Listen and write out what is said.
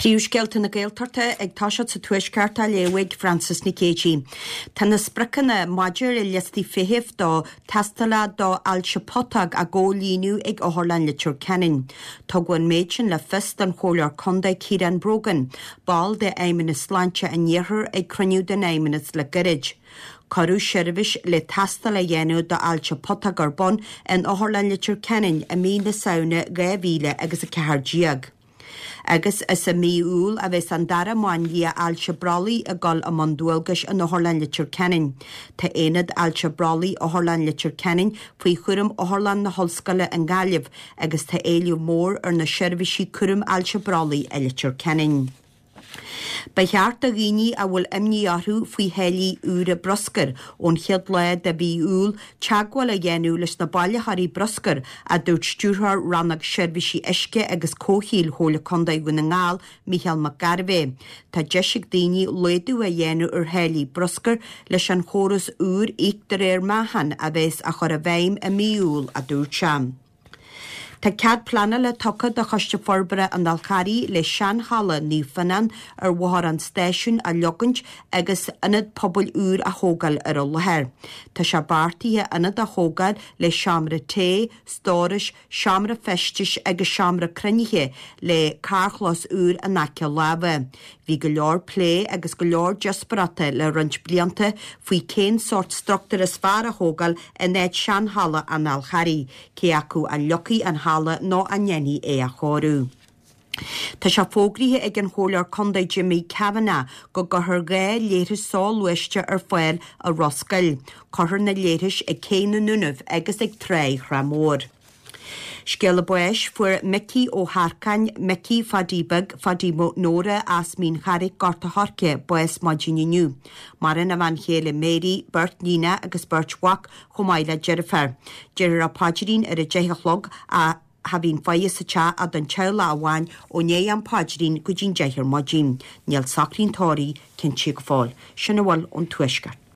Príúsgelt na Gaeltarta ag táisiad sa tuaiscearta léigh Francis Ní Céidí. Tá na spriccanna maidir I liastí fihih dó tastala dó ailte potag a ggólíniu ag Othorlan Litir Ceannin. Tugann méid sin le fist an chólar condaid Ciaran Brogan, ball de éimeanna sláinte a níothar ag cruniú den éimeannas le girid. Carú seirbhis le tastal a dhéanú do ailte potag ar bon an Othorlan Litir Ceannin a mína saona 2000 agus a cehardiag. Agus is a míúil a bheits an dara máin lia ailte bralaí a gáil a mandúilgas an Othorlan Litir Ceannin. Tá éad ailte bralaí Othorlan Litir Ceannin faoi chuirim Othorlan na hOllscoile an Gaillimh agus tá éiliú mór ar na seirbhísí chuirim ailte bralaí a Litir Ceannin. Ba cheart a ghaoine a bhfuil imníarthú faoi héilí úra broscar ón chiad le de bhí úl teagháil a dhéanú leis na bailthaí broscar a dúirt stúrthar rannach seirbhísí isce agus cóchíil thóla condaid go na ngáil Michael McGarvey. Tá deisic daoine léadú a dhéanú ar héilí broscar leis an chóras úr éictar maithan a bheits a chur a bhéim a míúil a dúirt seam. Tá cead planna le tucad a choiste forbara an Dalcarí le Sean Halla ní fanan ar bhthar an stáisiún a leogant agus inad pobl úr a thógáil ar a lethir. Tá se bartaíthe inad a thógáil le seamra té, stóris, seamra festis agus seamra crunithe le carchlas úr a nace lábha. Bhí go leor plé agus go leor jasparata le roint blianta faoi cén sort struchttar is fear a thógáil in éid Sean Halla an Dalcarí, cé acu a leocaí an Halla nó a nnéine é a chorú. Tá se fógríthe ag an chólar condaid Jimmy Kavanagh go gurthar gá léiris sáluiste ar fáil a Roscail, chuthar na léiris ag céanna nunamh agus ag trí chramór. Scéal buis fuair Mickey ó Harcain, Mickey Fadíbag, Fadímo nóra as mín charig garta harce buis maidinniu. Marin a van chéile Mary, Bert Nina agus Bert Wack chomáile Jennifer. Jerir a páidirín ar a déithlog a havín faie sa cha a don teula aháin ó né an páidirín go dín deithir maidín. Níl sacrín tóirí cin si go fáil. Sinna bhfuil ón tuisceart.